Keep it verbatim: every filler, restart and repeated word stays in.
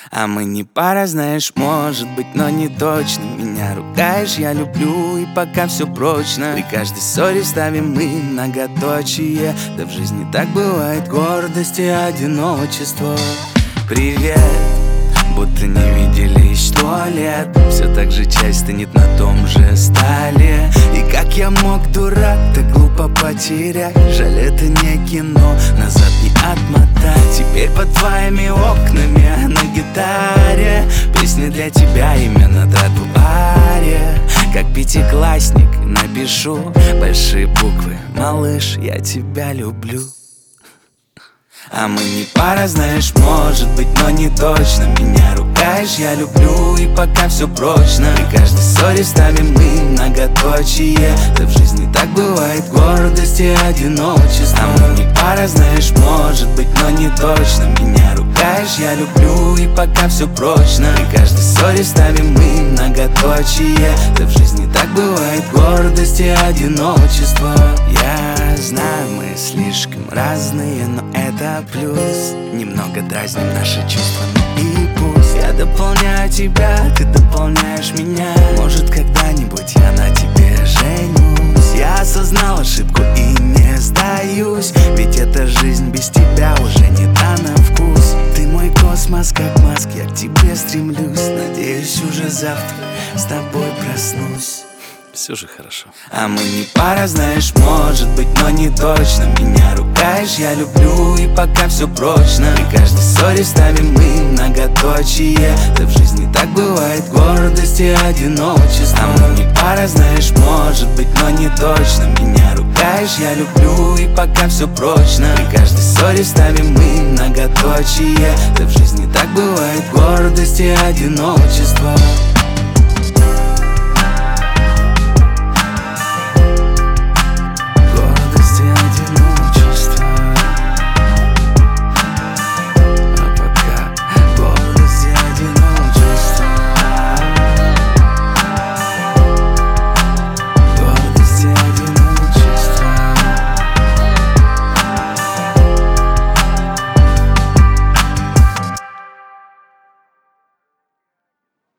А мы не пара, знаешь, может быть, но не точно. Меня ругаешь, я люблю, и пока все прочно. При каждой ссоре ставим мы многоточие. Да в жизни так бывает, гордость и одиночество. Привет, будто не виделись сто лет. Все так же чай стынет на том же столе. И как я мог, дурак, так глупо потерять? Жаль, это не кино, назад не отмотать. Теперь под твоими окнами на гитаре песни для тебя, имя на тротуаре. Как пятиклассник напишу большие буквы: малыш, я тебя люблю. А мы не пара, знаешь, может быть, но не точно. Меня ругаешь, я люблю, и пока все прочно. При каждой ссоре ставим мы многоточие. Да в жизни так бывает, гордость и одиночество. А мы не пара, знаешь, может быть, но не точно. Меня ругаешь, я люблю, и пока все прочно. При каждой ссоре ставим мы многоточие. Да в жизни так бывает, гордость и одиночество. Я знаю, мы слишком разные, но это плюс. Немного дразним наши чувства, ну и пусть. Я дополняю тебя, ты дополняешь меня. Может, когда-нибудь я на тебе женюсь. Я осознал ошибку и не сдаюсь, ведь эта жизнь без тебя уже не та на вкус. Ты мой космос, как Маск, я к тебе стремлюсь. Надеюсь, уже завтра с тобой проснусь. Все же хорошо. А мы не пара, знаешь, может быть, но не точно. Меня ругаешь, я люблю, и пока все прочно. При каждой ссоре ставим мы многоточие. Да в жизни так бывает, гордость и одиночество. А мы не пара, знаешь, может быть, но не точно. Меня ругаешь, я люблю, и пока все прочно. При каждой ссоре ставим мы многоточие. Да в жизни так бывает, гордость и одиночество.